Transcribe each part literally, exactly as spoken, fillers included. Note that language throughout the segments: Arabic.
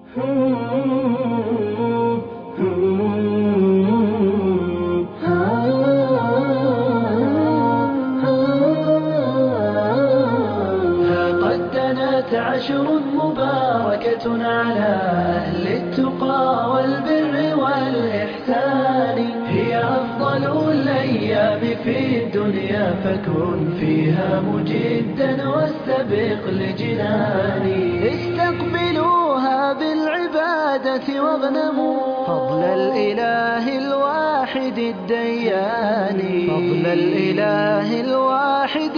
قد دنت عشر مباركة على أهل التقى والبر والإحسان، هي أفضل الأيام في الدنيا، فكن فيها مجدا واستبق لجنان. استقبلوها بالعبادة واغنموا فضل الإله الواحد الديان، فضل الإله الواحد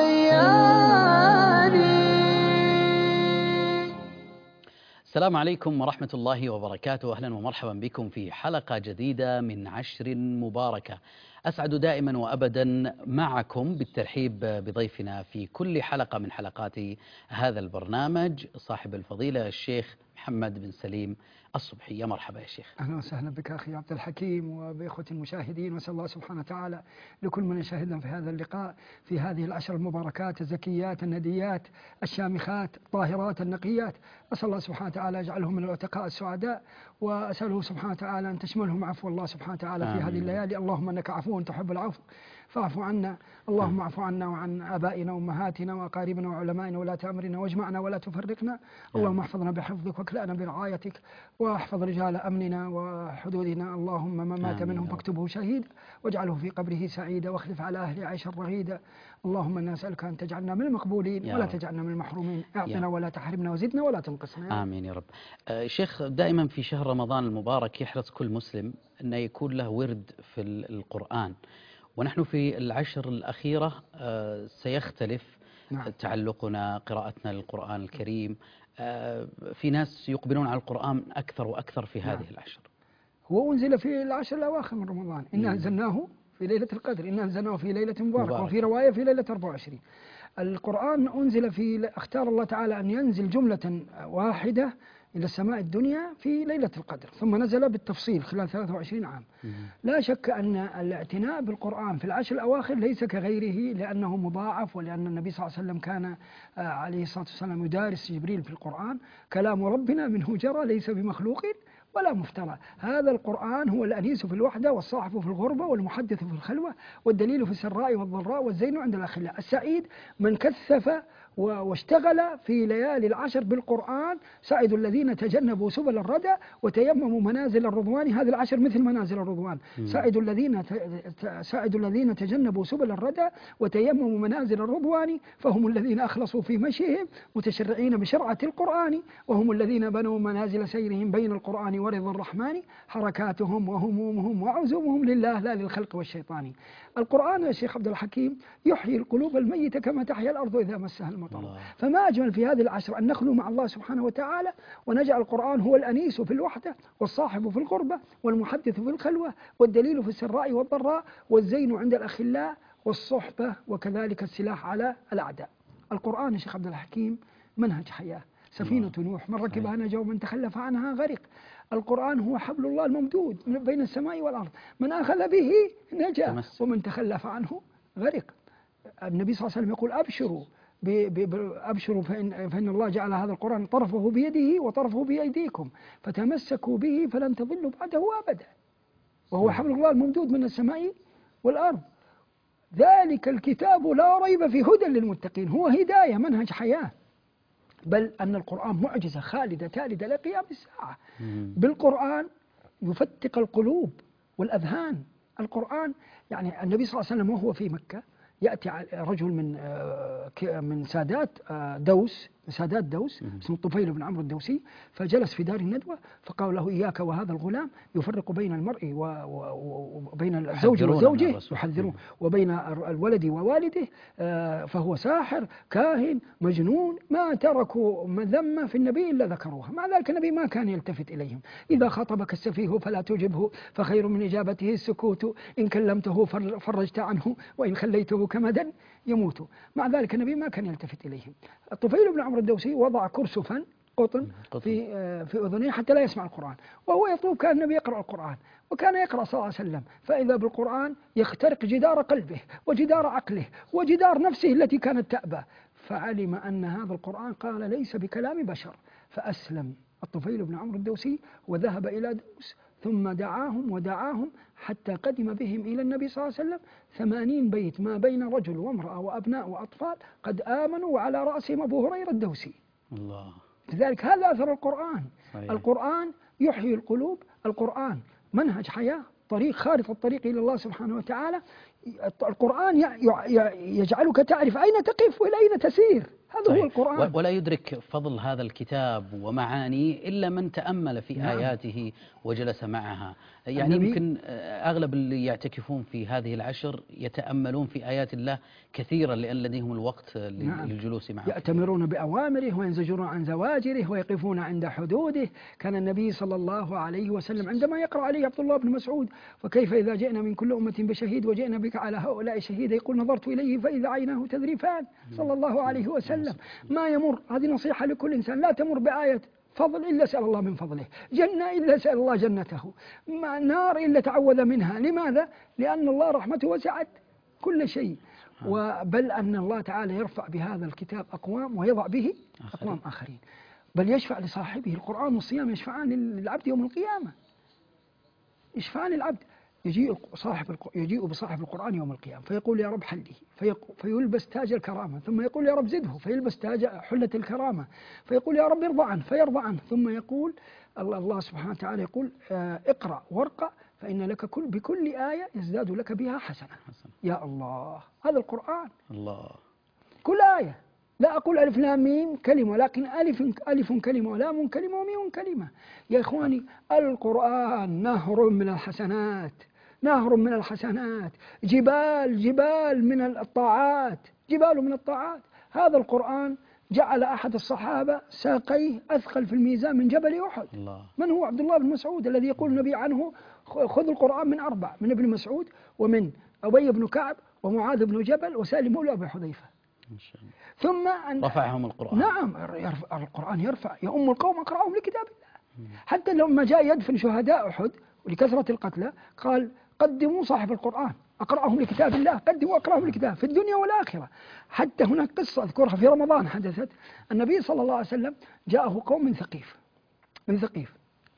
الديان. السلام عليكم ورحمة الله وبركاته. أهلا ومرحبا بكم في حلقة جديدة من عشر مباركة. أسعد دائما وأبدا معكم بالترحيب بضيفنا في كل حلقة من حلقات هذا البرنامج، صاحب الفضيلة الشيخ محمد بن سليم الصبحي. يا مرحبا يا شيخ. أهلا وسهلا بك أخي عبد الحكيم وبإخوة المشاهدين، وأسأل الله سبحانه وتعالى لكل من يشاهدنا في هذا اللقاء في هذه العشر المباركات الزكيات النديات الشامخات الطاهرات النقيات، أسأل الله سبحانه وتعالى يجعلهم من العتقاء السعداء، وأسأله سبحانه وتعالى أن تشملهم عفو الله سبحانه وتعالى في آمين. هذه الليالي. اللهم أنك عفو تحب العفو فاعف عنا. اللهم اعف عنا وعن آبائنا وأمهاتنا وأقاربنا وعلمائنا ولاة أمرنا، واجمعنا ولا تفرقنا. اللهم احفظنا بحفظك واكلأنا برعايتك، واحفظ رجال أمننا وحدودنا. اللهم من مات منهم فاكتبه شهيدا واجعله في قبره سعيدا، واخلف على أهل عيشا رغيدا. اللهم إنا نسألك أن تجعلنا من المقبولين ولا رب. تجعلنا من المحرومين. اعطنا ولا تحرمنا وزدنا ولا تنقصنا. آمين يا رب. آه شيخ، دائما في شهر رمضان المبارك يحرص كل مسلم أن يكون له ورد في القرآن، ونحن في العشر الأخيرة آه سيختلف. نعم. تعلقنا قراءتنا للقرآن الكريم. آه في ناس يقبلون على القرآن أكثر وأكثر في هذه. نعم. العشر. هو أنزل في العشر الأواخر من رمضان. إنا أنزلناه في ليلة القدر، إنا أنزلناه في ليلة مباركة مبارك. وفي رواية في ليلة أربعة وعشرين. القرآن أنزل في اختار الله تعالى أن ينزل جملة واحدة إلى السماء الدنيا في ليلة القدر، ثم نزل بالتفصيل خلال ثلاثة وعشرين عام. لا شك أن الاعتناء بالقرآن في العشر الأواخر ليس كغيره، لأنه مضاعف، ولأن النبي صلى الله عليه وسلم كان عليه الصلاة والسلام يدارس جبريل في القرآن. كلام ربنا منه جرى، ليس بمخلوق ولا مفترى. هذا القرآن هو الأنيس في الوحدة والصاحب في الغربة والمحدث في الخلوة والدليل في السراء والضراء والزين عند الأخلاء. السعيد من كثف واشتغل في ليالي العشر بالقرآن. سعد الذين تجنبوا سبل الردى وتيمموا منازل الرضوان. هذه العشر مثل منازل الرضوان. سعد الذين سعد الذين تجنبوا سبل الردى وتيمموا منازل الرضوان، فهم الذين أخلصوا في مشيهم متشرعين بشرعة القرآن، وهم الذين بنوا منازل سيرهم بين القرآن ورضا الرحمن، حركاتهم وهمومهم وعزومهم لله لا للخلق والشيطان. القرآن يا شيخ عبد الحكيم يحيي القلوب الميتة كما تحيا الأرض إذا مسها المطر. فما أجمل في هذه العشر أن نخلو مع الله سبحانه وتعالى، ونجعل القرآن هو الأنيس في الوحدة والصاحب في الغربة والمحدث في الخلوة والدليل في السراء والضراء والزين عند الأخلاء والصحبة، وكذلك السلاح على الأعداء. القرآن يا شيخ عبد الحكيم منهج حياة، سفينة نوح، من ركبها نجا ومن تخلف عنها غرق. القرآن هو حبل الله الممدود بين السماء والأرض، من أخذ به نجا ومن تخلف عنه غرق. النبي صلى الله عليه وسلم يقول أبشروا أبشروا فإن, فإن الله جعل هذا القرآن طرفه بيده وطرفه بأيديكم، فتمسكوا به فلن تضلوا بعده أبدا، وهو حبل الله الممدود من السماء والأرض. ذلك الكتاب لا ريب فيه هدى للمتقين. هو هداية، منهج حياة، بل أن القرآن معجزة خالدة تالدة لقيام الساعة. بالقرآن يفتق القلوب والأذهان. القرآن يعني النبي صلى الله عليه وسلم وهو في مكة يأتي رجل من من سادات دوس سادات دوس اسمه الطفيل بن عمرو الدوسي، فجلس في دار الندوة فقال له إياك وهذا الغلام يفرق بين المرء وبين الزوج وزوجه، يحذرون، وبين الولد ووالده، فهو ساحر كاهن مجنون، ما تركوا مذمة في النبي إلا ذكروها. مع ذلك النبي ما كان يلتفت إليهم. إذا خاطبك السفيه فلا تجبه فخير من إجابته السكوت، إن كلمته فرجت عنه وإن خليته كمدا يموت. مع ذلك النبي ما كان يلتفت إليهم. الطفيل بن عمرو الدوسي وضع كرسفا قطن في في أذنيه حتى لا يسمع القرآن، وهو يطلب. كان النبي يقرأ القرآن وكان يقرأ صلى الله عليه وسلم، فإذا بالقرآن يخترق جدار قلبه وجدار عقله وجدار نفسه التي كانت تأبى، فعلم أن هذا القرآن قال ليس بكلام بشر، فأسلم الطفيل بن عمرو الدوسي وذهب إلى دوس، ثم دعاهم ودعاهم حتى قدم بهم إلى النبي صلى الله عليه وسلم ثمانين بيت ما بين رجل وامرأة وأبناء وأطفال قد آمنوا، وعلى رأسهم أبو هريرة الدوسي. الله. لذلك هذا أثر القرآن. صحيح. القرآن يحيي القلوب، القرآن منهج حياة، طريق خارطة الطريق إلى الله سبحانه وتعالى. القرآن يجعلك تعرف أين تقف وإلى أين تسير، هذا صحيح. هو القرآن. ولا يدرك فضل هذا الكتاب ومعانيه إلا من تأمل في نعم. آياته وجلس معها. يعني يمكن أغلب اللي يعتكفون في هذه العشر يتأملون في آيات الله كثيرا لأن لديهم الوقت نعم. للجلوس معه. يأتمرون بأوامره وينزجرون عن زواجره ويقفون عند حدوده. كان النبي صلى الله عليه وسلم عندما يقرأ عليه عبد الله بن مسعود: وكيف إذا جئنا من كل أمة بشهيد وجئنا بك على هؤلاء شهيدا، يقول: نظرت إليه فإذا عيناه تذرفان، صلى الله عليه وسلم. ما يمر، هذه نصيحة لكل إنسان، لا تمر بآية فضل إلا سأل الله من فضله، جنة إلا سأل الله جنته، نار إلا تعوذ منها. لماذا؟ لأن الله رحمته وسعت كل شيء. وبل أن الله تعالى يرفع بهذا الكتاب أقوام ويضع به أقوام آخرين، بل يشفع لصاحبه. القرآن والصيام يشفعان للعبد يوم القيامة، يشفعان للعبد. يجيء صاحب يجيء بصاحب القرآن يوم القيامة فيقول: يا رب حله، فيلبس تاج الكرامة، ثم يقول: يا رب زده، فيلبس تاج حلة الكرامة، فيقول: يا رب ارضى عنه، فيرضى عنه، ثم يقول الله سبحانه وتعالى يقول: اقرأ وارقى فإن لك كل بكل آية يزداد لك بها حسنة. يا الله، هذا القرآن. الله. كل آية، لا أقول ألف لام ميم كلمة، لكن ألف ألف كلمة ولام كلمة وميم كلمة. يا إخواني، القرآن نهر من الحسنات، نهر من الحسنات، جبال جبال من الطاعات، جبال من الطاعات. هذا القرآن جعل أحد الصحابة ساقيه أثقل في الميزان من جبل أحد. الله. من هو؟ عبد الله بن مسعود، الذي يقول النبي عنه: خذ القرآن من أربع، من ابن مسعود ومن أبي بن كعب ومعاذ بن جبل وسالم مولى أبي حذيفة. ثم رفعهم القرآن. نعم، يرفع القرآن، يرفع يا أم القوم أقرأهم لكتاب الله. حتى لما جاء يدفن شهداء أحد ولكثرة القتلى قال: قدموا صاحب القرآن أقرأهم لكتاب الله، قدموا أقرأهم لكتاب في الدنيا والآخرة. حتى هناك قصة أذكرها في رمضان حدثت. النبي صلى الله عليه وسلم جاءه قوم من ثقيف، من ثقيف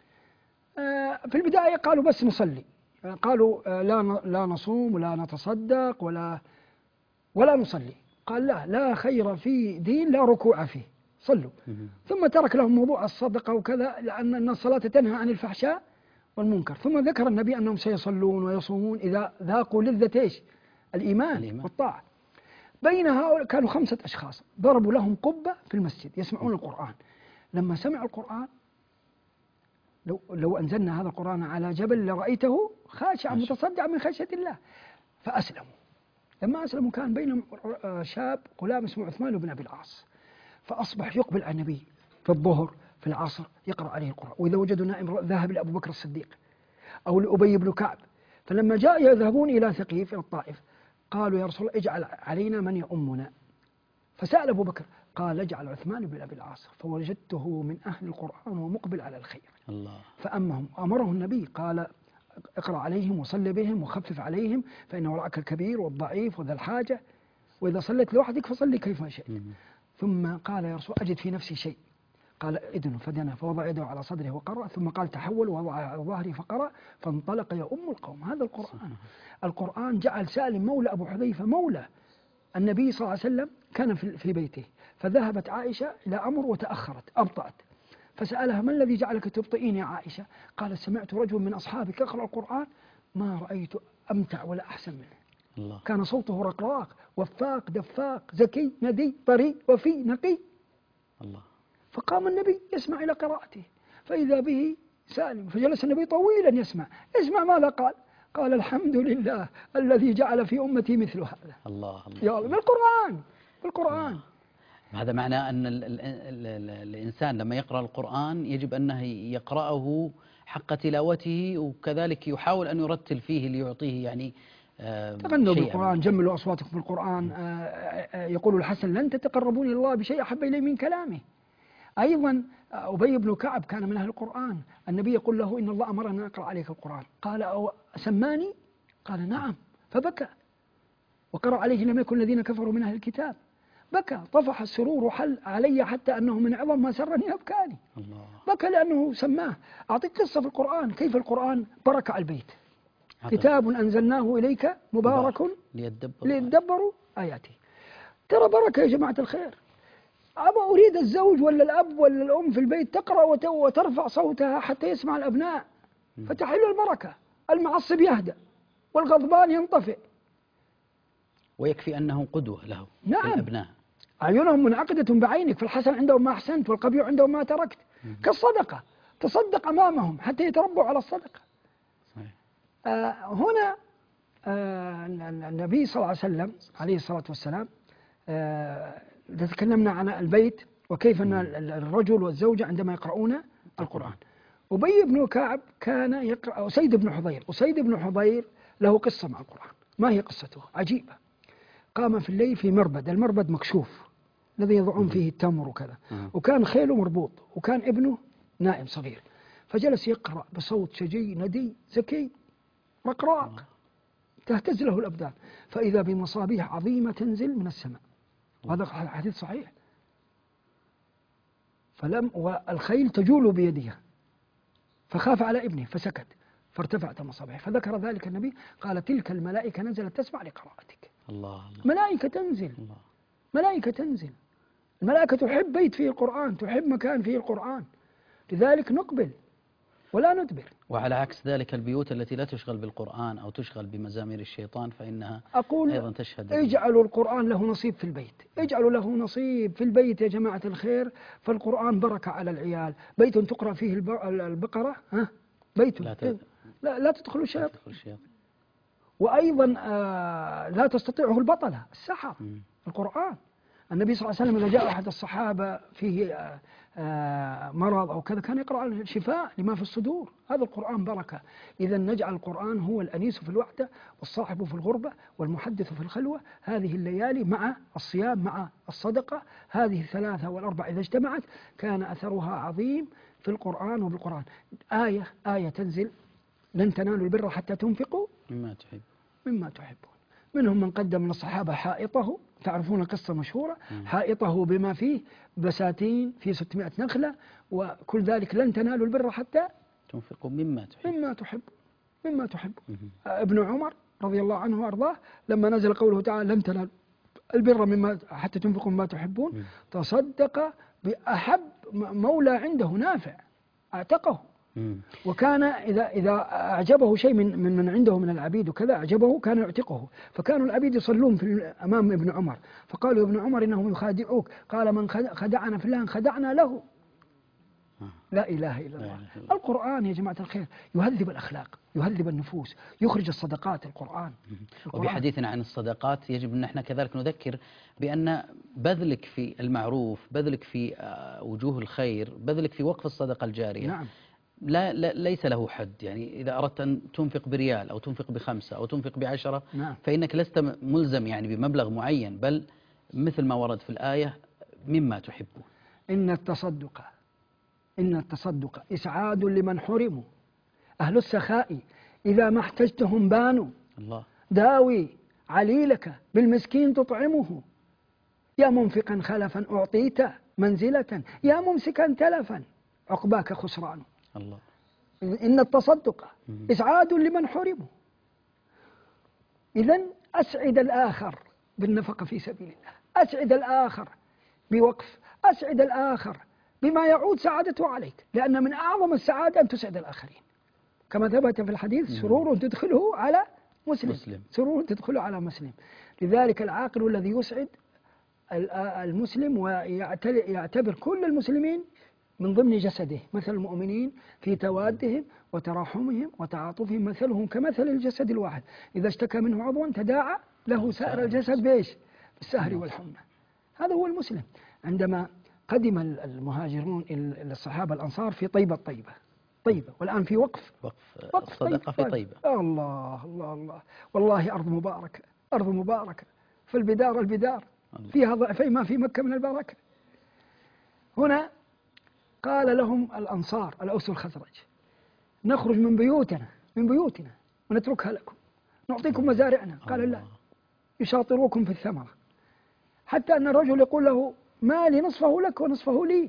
في البداية قالوا: بس نصلي، قالوا: لا لا نصوم ولا نتصدق ولا ولا نصلي. قال: لا لا خير في دين لا ركوع فيه، صلوا. ثم ترك لهم موضوع الصدقة وكذا، لأن الصلاة تنهى عن الفحشاء والمنكر. ثم ذكر النبي أنهم سيصلون ويصومون إذا ذاقوا لذة إيش؟ الإيمان, الإيمان والطاعة. بين هؤلاء كانوا خمسة أشخاص ضربوا لهم قبة في المسجد يسمعون القرآن. لما سمعوا القرآن، لو لو أنزلنا هذا القرآن على جبل لرأيته خاشعا متصدعا من خشية الله، فأسلموا. لما أسلموا كان بينهم شاب غلام اسمه عثمان بن أبي العاص، فأصبح يقبل على النبي في الظهر في العصر يقرأ عليه القرآن، وإذا وجدوا نائم ذهب لأبو بكر الصديق أو لأبي بن كعب. فلما جاء يذهبون إلى ثقيف إلى الطائف قالوا: يا رسول الله اجعل علينا من يؤمنا. فسأل أبو بكر قال: اجعل عثمان بن أبي العاص، فوجدته من أهل القرآن ومقبل على الخير. الله. فأمهم، أمره النبي قال: اقرأ عليهم وصل بهم وخفف عليهم، فإن وراءك الكبير والضعيف وذا الحاجة، وإذا صليت لوحدك فصلي كيف شئت. ثم قال: يا رسول أجد في نفسي شيء. قال: إذن، فدنا فوضع يده على صدره وقرأ، ثم قال: تحول ووضع على ظهره فقرأ، فانطلق يا أم القوم. هذا القرآن. القرآن جعل سالم مولى أبو حذيفة مولى النبي صلى الله عليه وسلم، كان في بيته، فذهبت عائشة إلى أمر وتأخرت أبطأت، فسألها: ما الذي جعلك تبطئين يا عائشة؟ قالت: سمعت رجل من أصحابك يقرأ القرآن ما رأيت أمتع ولا أحسن منه. الله. كان صوته رقراق وفاق دفاق زكي ندي طري وفي نقي. الله. فقام النبي يسمع إلى قراءته، فإذا به سالم، فجلس النبي طويلا يسمع. اسمع ماذا قال. قال: الحمد لله الذي جعل في أمتي مثل هذا. الله. الله. يا الله، بالقرآن بالقرآن. الله. هذا معناه أن ال ال ال الإنسان لما يقرأ القرآن يجب أنه يقرأه حق تلاوته، وكذلك يحاول أن يرتل فيه ليعطيه يعني تغنوا بالقرآن، جملوا أصواتكم بالقرآن. يقول الحسن: لن تتقربون إلى الله بشيء أحب إليه من كلامه. أيضا أبي بن كعب كان من أهل القرآن، النبي يقول له: إن الله أمرنا أن نقرأ عليك القرآن. قال: أو سماني؟ قال: نعم. فبكى وقرأ عليه: لم يكن الذين كفروا من أهل الكتاب. بكى طفح السرور وحل علي حتى أنه من عظم ما سرني أبكاني. الله. بكى لأنه سماه. أعطيك قصة في القرآن كيف القرآن برك على البيت. هذا كتاب أنزلناه إليك مبارك ليدبروا ليدبروا آياته. ترى بركة يا جماعة الخير. أبا أريد الزوج ولا الأب ولا الأم في البيت تقرأ وت- وترفع صوتها حتى يسمع الأبناء فتحل البركة. المعصب يهدأ والغضبان ينطفئ. ويكفي أنه قدوة له نعم. الأبناء. أعينهم منعقدة بعينك، فالحسن عندهم ما أحسنت والقبيح عندهم ما تركت. كالصدقة، تصدق أمامهم حتى يتربوا على الصدقة. صحيح. آه هنا آه النبي صلى الله عليه وسلم عليه الصلاة والسلام آه تكلمنا عن البيت وكيف أن الرجل والزوجة عندما يقرؤون القرآن. أبي بن كعب كان يقرأ، أسيد بن حضير أسيد بن حضير له قصة مع القرآن. ما هي قصته؟ عجيبة. قام في الليل في مربد، المربد مكشوف الذي يضعون فيه التمر وكذا، وكان خيله مربوط وكان ابنه نائم صغير، فجلس يقرأ بصوت شجي ندي زكي رقراق تهتز له الأبدان، فإذا بمصابيح عظيمة تنزل من السماء. وهذا حديث صحيح. فلم والخيل تجول بيدها فخاف على ابنه فسكت فارتفعت مصابيح، فذكر ذلك النبي قال تلك الملائكة نزلت تسمع لقراءتك. الله الله. ملائكة تنزل. الله. ملائكة تنزل. الملائكة تحب بيت فيه القرآن، تحب مكان فيه القرآن، لذلك نقبل ولا ندبر. وعلى عكس ذلك البيوت التي لا تشغل بالقرآن أو تشغل بمزامير الشيطان فإنها أقول أيضا تشهد. اجعلوا القرآن له نصيب في البيت، اجعلوا له نصيب في البيت يا جماعة الخير، فالقرآن بركة على العيال. بيت تقرأ فيه البقرة ها بيت لا, لا, لا تدخل الشياطين. الشياطين. وأيضا آه لا تستطيعه البطلة السحر. م. القرآن النبي صلى الله عليه وسلم إذا جاء أحد الصحابة فيه آه آه مرض أو كذا كان يقرأ الشفاء لما في الصدور. هذا القرآن بركة. إذا نجعل القرآن هو الأنيس في الوحدة والصاحب في الغربة والمحدث في الخلوة. هذه الليالي مع الصيام مع الصدقة، هذه الثلاثة والأربع إذا اجتمعت كان أثرها عظيم في القرآن وبالقرآن. آية آية تنزل لن تنالوا البر حتى تنفقوا مما تحب مما تحبون. منهم من قدم من الصحابة حائطه، تعرفون قصة مشهورة، حائطه بما فيه بساتين في ستمائة نخلة وكل ذلك لن تنالوا البر حتى تنفقوا مما تحب مما تحب مما تحب. ابن عمر رضي الله عنه وأرضاه لما نزل قوله تعالى لن تنالوا البر مما حتى تنفقوا مما تحبون مم. تصدق بأحب مولى عنده نافع اعتقه. مم. وكان إذا إذا أعجبه شيء من من من عنده من العبيد وكذا أعجبه كان يعتقه. فكانوا العبيد يصلون في أمام ابن عمر فقالوا يا ابن عمر إنهم يخادعوك، قال من خدعنا في الله خدعنا له. لا إله إلا الله. القرآن يا جماعة الخير يهذب الأخلاق، يهذب النفوس، يخرج الصدقات. القرآن, القرآن. وبحديثنا عن الصدقات يجب أن احنا كذلك نذكر بأن بذلك في المعروف، بذلك في وجوه الخير، بذلك في وقف الصدقة الجارية نعم. لا, لا ليس له حد. يعني إذا أردت أن تنفق بريال أو تنفق بخمسة أو تنفق بعشرة نعم. فإنك لست ملزم يعني بمبلغ معين، بل مثل ما ورد في الآية مما تحبون. إن التصدق إن التصدق إسعاد لمن حرموا، أهل السخاء إذا ما احتجتهم بانوا. الله. داوي عليلك بالمسكين تطعمه، يا منفقا خلفا أعطيت منزلة، يا ممسكا تلفا عقباك خسران. الله. إن التصدق إسعاد لمن حرموا. إذن أسعد الآخر بالنفقة في سبيل الله، أسعد الآخر بوقف، أسعد الآخر بما يعود سعادته عليك، لأن من أعظم السعادة أن تسعد الآخرين كما ثبت في الحديث سرور تدخله على مسلم, مسلم. سرور تدخله على مسلم. لذلك العاقل الذي يسعد المسلم ويعتبر كل المسلمين من ضمن جسده، مثل المؤمنين في توادهم وتراحمهم وتعاطفهم مثلهم كمثل الجسد الواحد، إذا اشتكى منه عضو تداعى له سائر الجسد بإيش؟ بالسهر والحمى. هذا هو المسلم. عندما قدم المهاجرون الصحابة الأنصار في طيبة طيبة طيبة والآن في وقف وقف, وقف صدقة في طيبة. الله الله الله والله أرض مباركة، أرض مباركة، في البدار البدار فيها ضعفي ما في مكة من البركة. هنا قال لهم الأنصار الأوس والخزرج نخرج من بيوتنا من بيوتنا ونتركها لكم، نعطيكم مزارعنا. قال لا، يشاطروكم في الثمرة. حتى أن الرجل يقول له مالي نصفه لك ونصفه لي.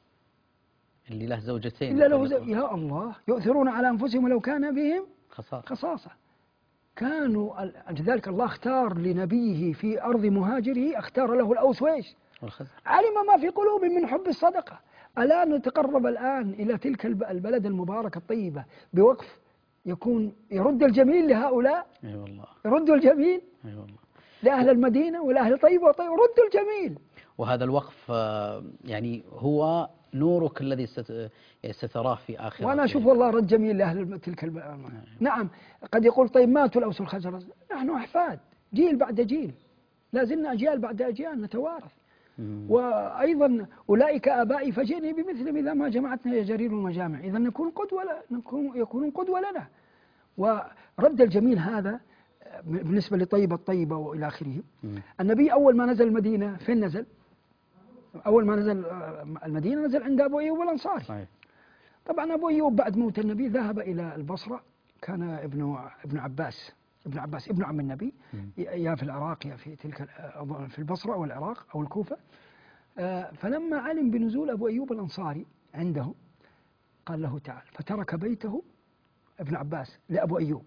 اللي له زوجتين إلا له زو... يا الله، يؤثرون على أنفسهم ولو كان بهم خصاصة. خصاصة. كانوا لذلك الله اختار لنبيه في أرض مهاجره، اختار له الأوس وإيش؟ علم ما في قلوبهم من حب الصدقة. ألا نتقرب الآن إلى تلك البلد المباركة الطيبة بوقف يكون يرد الجميل لهؤلاء؟ أي والله. يرد الجميل؟ أي والله. لأهل المدينة ولأهل طيبة وطيبة ردوا الجميل. وهذا الوقف يعني هو نورك الذي ستراه في آخرة. وأنا أشوف والله رد جميل لأهل تلك البلد. نعم قد يقول طيب ماتوا الأوس والخزرج، نحن أحفاد جيل بعد جيل، لا زلنا أجيال بعد أجيال نتوارث. مم. وأيضا أولئك آبائي فجئني بمثلهم إذا ما جمعتنا يا جرير المجامع. إذا نكون قدوة، نكون يكونون قدوة لنا. ورد الجميل هذا بالنسبة لطيبة الطيبة وإلى آخره. النبي أول ما نزل المدينة فين نزل؟ أول ما نزل المدينة نزل عند أبو أيوب الأنصاري. صحيح. طبعا أبو أيوب بعد موت النبي ذهب إلى البصرة، كان ابن ابن عباس ابن عباس ابن عم النبي، يا في العراق يا في تلك في البصرة أو العراق أو الكوفة. فلما علم بنزول أبو أيوب الأنصاري عنده قال له تعال، فترك بيته ابن عباس لأبو أيوب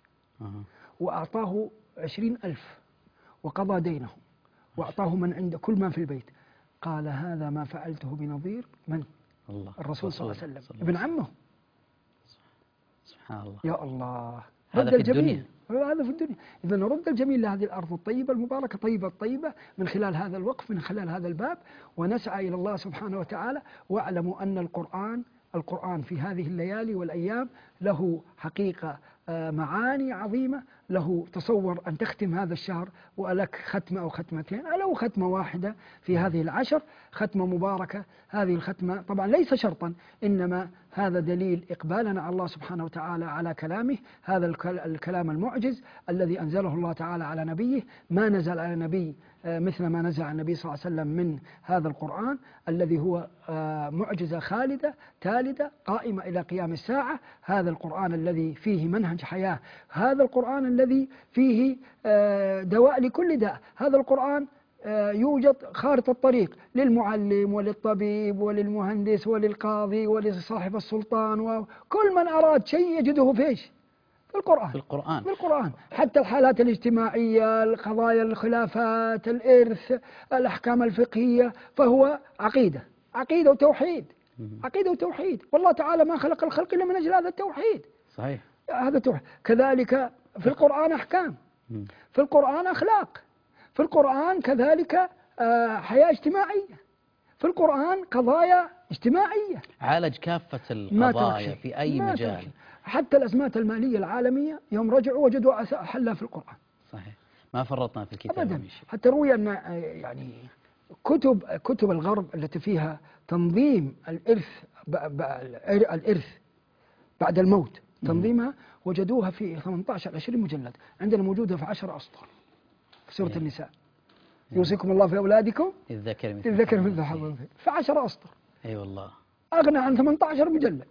وأعطاه عشرين ألف وقضى دينه وأعطاه من عنده كل ما في البيت. قال هذا ما فعلته بنظير من؟ الله. الرسول صلى الله عليه وسلم ابن عمه. سبحان الله. يا الله. هذا في الدنيا. هذا في الدنيا. إذا نرد الجميل لهذه الأرض الطيبة المباركة طيبة الطيبة من خلال هذا الوقف، من خلال هذا الباب، ونسعى إلى الله سبحانه وتعالى. واعلموا أن القرآن القرآن في هذه الليالي والأيام له حقيقة معاني عظيمة. له تصور أن تختم هذا الشهر ولك ختمة أو ختمتين أو ختمة واحدة في هذه العشر، ختمة مباركة. هذه الختمة طبعا ليس شرطا، إنما هذا دليل إقبالنا على الله سبحانه وتعالى على كلامه، هذا الكلام المعجز الذي أنزله الله تعالى على نبيه. ما نزل على نبي مثل ما نزل على النبي صلى الله عليه وسلم من هذا القرآن الذي هو معجزة خالدة تالدة قائمة إلى قيام الساعة. هذا القرآن الذي فيه منهج حياة، هذا القرآن الذي فيه دواء لكل داء، هذا القرآن يوجد خارطة الطريق للمعلم وللطبيب وللمهندس وللقاضي ولصاحب السلطان، وكل من أراد شيء يجده فيش في القرآن. في القرآن. في القرآن. حتى الحالات الاجتماعية، القضايا، الخلافات، الإرث، الأحكام الفقهية، فهو عقيدة عقيدة وتوحيد. عقيدة وتوحيد. والله تعالى ما خلق الخلق إلا من أجل هذا التوحيد. صحيح. هذا توحيد. كذلك في القرآن أحكام، في القرآن أخلاق، في القرآن كذلك حياة اجتماعية، في القرآن قضايا اجتماعية. عالج كافة القضايا في أي مجال. حتى الأزمات المالية العالمية يوم رجعوا وجدوا حلها في القرآن. صحيح. ما فرطنا في الكتاب أبدا. حتى روي أن يعني كتب كتب الغرب التي فيها تنظيم الإرث الإرث بعد الموت، تنظيمها وجدوها في ثمانية عشر عشرين مجلد، عندنا موجودة في عشر أسطر في سورة yeah. النساء. yeah. يوصيكم الله في أولادكم إذ ذكر مثل إذ ذكر مثل حظ الأنثيين، في عشر أسطر. أي أيوة والله. أغنى عن ثمانية عشر مجلد.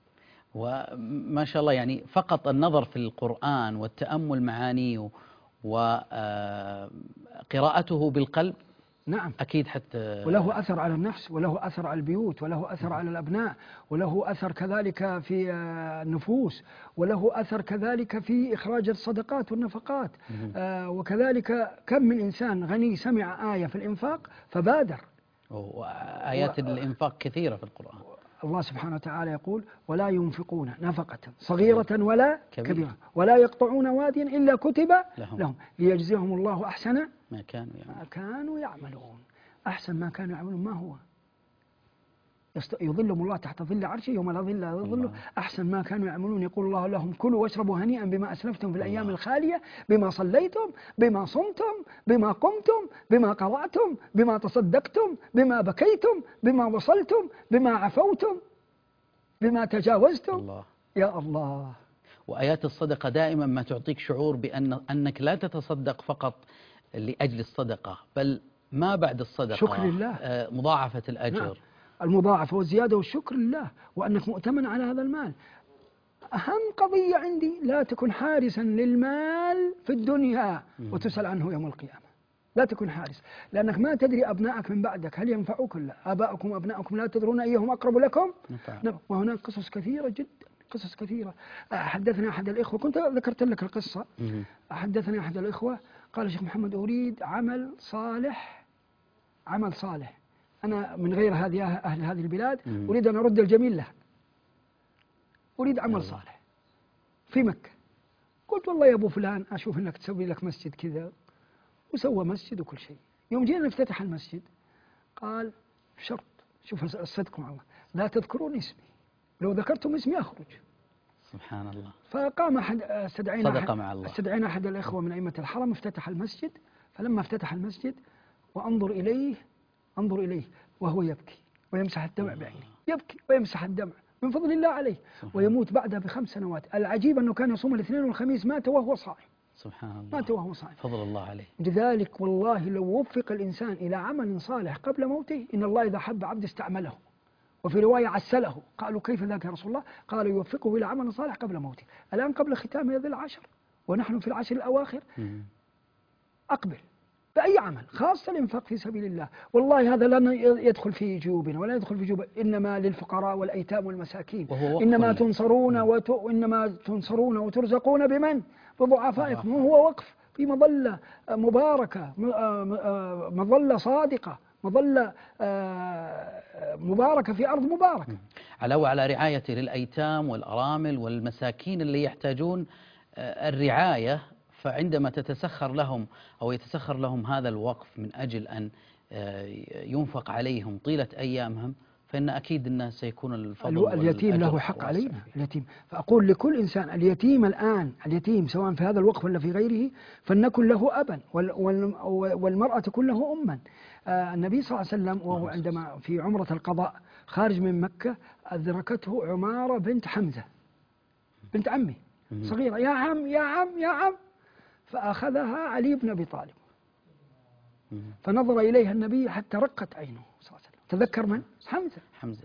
وما شاء الله يعني فقط النظر في القرآن والتأمل معانيه وقراءته بالقلب. نعم. أكيد حتى وله أثر على النفس، وله أثر على البيوت، وله أثر على الأبناء، وله أثر كذلك في النفوس، وله أثر كذلك في إخراج الصدقات والنفقات. آه وكذلك كم من إنسان غني سمع آية في الإنفاق فبادر. وآيات و... الإنفاق كثيرة في القرآن. الله سبحانه وتعالى يقول ولا ينفقون نفقة صغيرة ولا كبيرة, كبيرة ولا يقطعون واديا إلا كتب لهم, لهم ليجزيهم الله أحسن ما كانوا يعملون. ما كانوا يعملون. أحسن ما كانوا يعملون ما هو؟ يظلهم الله تحت ظل عرشه يوم لا ظل إلا ظله. أحسن ما كانوا يعملون. يقول الله لهم كلوا واشربوا هنيئا بما أسلفتم في الأيام الله. الخالية، بما صليتم، بما صمتم، بما قمتم، بما قرأتم، بما تصدقتم، بما بكيتم، بما وصلتم، بما عفوتم، بما تجاوزتم. الله. يا الله. وآيات الصدقة دائما ما تعطيك شعور بأن أنك لا تتصدق فقط لأجل الصدقة، بل ما بعد الصدقة شكر لله، مضاعفة الأجر. نعم. المضاعفة والزيادة والشكر لله، وأنك مؤتمن على هذا المال. أهم قضية عندي لا تكن حارسا للمال في الدنيا وتسأل عنه يوم القيامة. لا تكن حارس، لأنك ما تدري أبنائك من بعدك هل ينفعوك ولا لا. آباؤكم وأبنائكم لا تدرون أيهم أقرب لكم. نعم. وهناك قصص كثيرة جدا، قصص كثيرة. حدثني أحد الإخوة، كنت ذكرت لك القصة، حدثني أحد الإخوة قال شيخ محمد أريد عمل صالح، عمل صالح، أنا من غير هذه أهل هذه البلاد أريد أن أرد الجميل له، أريد عمل صالح في مكة. قلت والله يا أبو فلان أشوف أنك تسوي لك مسجد كذا، وسوى مسجد وكل شيء. يوم جينا نفتتح المسجد قال شرط، شوف الصدق مع الله، لا تذكرون اسمي، لو ذكرتم اسمي أخرج. سبحان الله. فقام أحد، استدعينا صدق أحد مع الله. استدعينا أحد الإخوة من أئمة الحرم، افتتح المسجد. فلما افتتح المسجد وأنظر إليه، أنظر إليه وهو يبكي ويمسح الدمع بعينه، يبكي ويمسح الدمع من فضل الله عليه، ويموت بعدها بخمس سنوات. العجيب أنه كان يصوم الاثنين والخميس، مات وهو صائم. سبحان الله. مات وهو صائم. فضل الله عليه. لذلك والله لو وفق الإنسان إلى عمل صالح قبل موته، إن الله إذا حب عبد استعمله. وفي رواية عسله، قالوا كيف ذاك يا رسول الله؟ قال يوفقه إلى عمل صالح قبل موته. الآن قبل ختام هذه العشر ونحن في العشر الأواخر، أقبل بأي عمل، خاصة الإنفاق في سبيل الله. والله هذا لا يدخل في جيوبنا ولا يدخل في جيوب، إنما للفقراء والأيتام والمساكين. إنما تنصرون وت... إنما تنصرون وترزقون بمن؟ بضعفائكم. وهو وقف في مظلة مباركة، مظلة صادقة، مظلة مباركة في أرض مباركة. علاوة على رعاية للأيتام والأرامل والمساكين اللي يحتاجون الرعاية، فعندما تتسخر لهم أو يتسخر لهم هذا الوقف من أجل أن ينفق عليهم طيلة أيامهم، فإن أكيد أنه سيكون الفضل. اليتيم له حق علينا، اليتيم. فأقول لكل إنسان، اليتيم الآن، اليتيم سواء في هذا الوقف ولا في غيره، فلنكن له أبا والمرأة تكون له أما. النبي صلى الله عليه وسلم وهو عندما في عمرة القضاء خارج من مكة، أدركته عمارة بنت حمزة بنت عمي صغيرة، يا عم يا عم يا عم، فأخذها علي بن أبي طالب، فنظر إليها النبي حتى رقت عينه صلى الله عليه وسلم. تذكر من؟ حمزة. حمزة.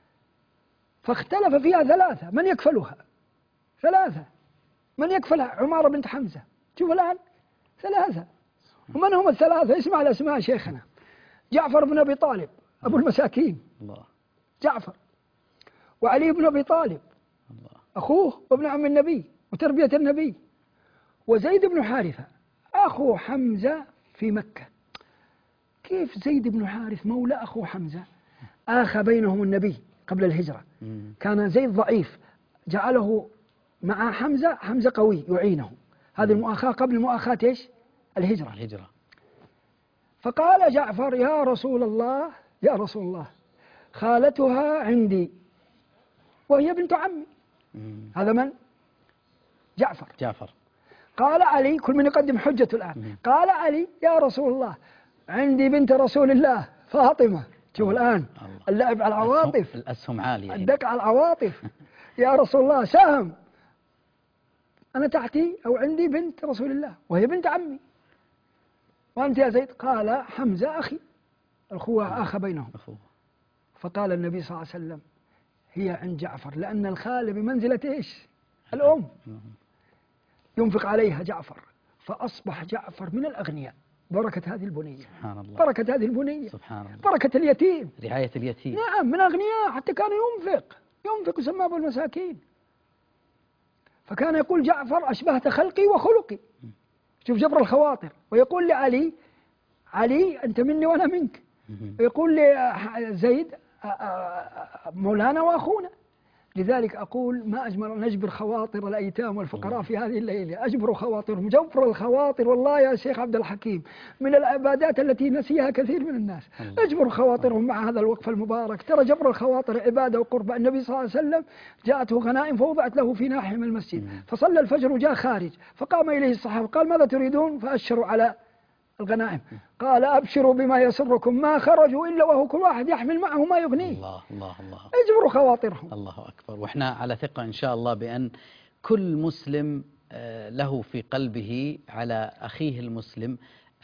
فاختلف فيها ثلاثة، من يكفلها؟ ثلاثة، من يكفلها؟ عمارة بنت حمزة. شوف الآن ثلاثة، ومن هم الثلاثة؟ اسمع الأسماء شيخنا. جعفر بن أبي طالب أبو المساكين، الله. جعفر، وعلي بن أبي طالب الله. أخوه وابن عم النبي وتربية النبي، وزيد بن حارثة أخو حمزة في مكة. كيف زيد بن حارث مولى أخو حمزة آخى بينهم النبي قبل الهجرة؟ كان زيد ضعيف، جعله مع حمزة، حمزة قوي يعينه. هذه المؤاخاة قبل مؤاخاة إيش؟ الهجرة. الهجرة. فقال جعفر يا رسول الله، يا رسول الله، خالتها عندي وهي بنت عمي. هذا من؟ جعفر. جعفر. قال علي، كل من يقدم حجته الآن. قال علي يا رسول الله عندي بنت رسول الله فاطمة. شوف الآن اللعب على العواطف، الأسهم عالية، الدق على العواطف. يا رسول الله سهم، أنا تحتي أو عندي بنت رسول الله وهي بنت عمي، وأنت يا زيد؟ قال حمزة أخي، الأخوة آخى بينهم. فقال النبي صلى الله عليه وسلم هي عند جعفر، لأن الخالة بمنزلة إيش؟ الأم. ينفق عليها جعفر، فأصبح جعفر من الأغنياء. بركة هذه البنية، سبحان الله. بركة هذه البنية، سبحان الله. بركة اليتيم، رعاية اليتيم. نعم، من أغنياء، حتى كان ينفق ينفق يسمى أبو المساكين. فكان يقول جعفر أشبهت خلقي وخلقي. شوف جبر الخواطر. ويقول لعلي علي أنت مني وأنا منك. ويقول لزيد مولانا وأخونا. لذلك أقول ما أجمل نجبر خواطر الأيتام والفقراء في هذه الليلة. أجبر خواطرهم. جبر الخواطر والله يا شيخ عبد الحكيم من العبادات التي نسيها كثير من الناس. أجبر خواطرهم مع هذا الوقف المبارك. ترى جبر الخواطر عبادة وقربة. النبي صلى الله عليه وسلم جاءته غنائم فوضعت له في ناحية من المسجد، فصلى الفجر وجاء خارج، فقام إليه الصحابة قال ماذا تريدون؟ فأشروا على الغنائم. قال أبشروا بما يسركم، ما خرجوا إلا وهو كل واحد يحمل معه ما يغنيه. الله الله الله. اجبروا خواطرهم. الله أكبر. وإحنا على ثقة إن شاء الله بأن كل مسلم له في قلبه على أخيه المسلم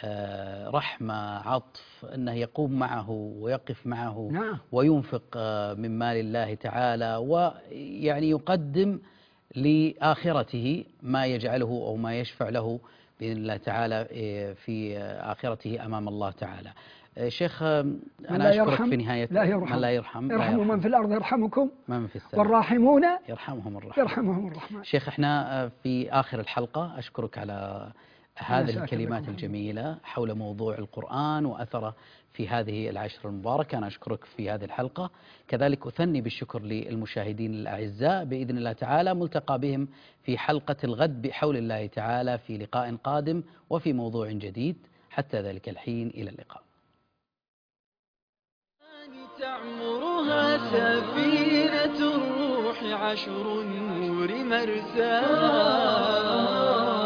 رحمة، عطف، أنه يقوم معه ويقف معه، نعم. وينفق من مال الله تعالى، ويعني يقدم لآخرته ما يجعله أو ما يشفع له بإذن الله تعالى في آخرته أمام الله تعالى. شيخ أنا أشكرك في نهاية لا يرحم من لا يرحم يرحموا من في الأرض يرحمكم من في السماء والراحمون يرحمهم الرحمن يرحمهم الرحمن. شيخ احنا في آخر الحلقة أشكرك على هذه الكلمات الجميلة حول موضوع القرآن وأثره في هذه العشر المباركة. أنا أشكرك في هذه الحلقة، كذلك أثني بالشكر للمشاهدين الأعزاء. بإذن الله تعالى ملتقى بهم في حلقة الغد بحول الله تعالى في لقاء قادم وفي موضوع جديد. حتى ذلك الحين إلى اللقاء. تعمرها سفينة الروح عشر النور مرساها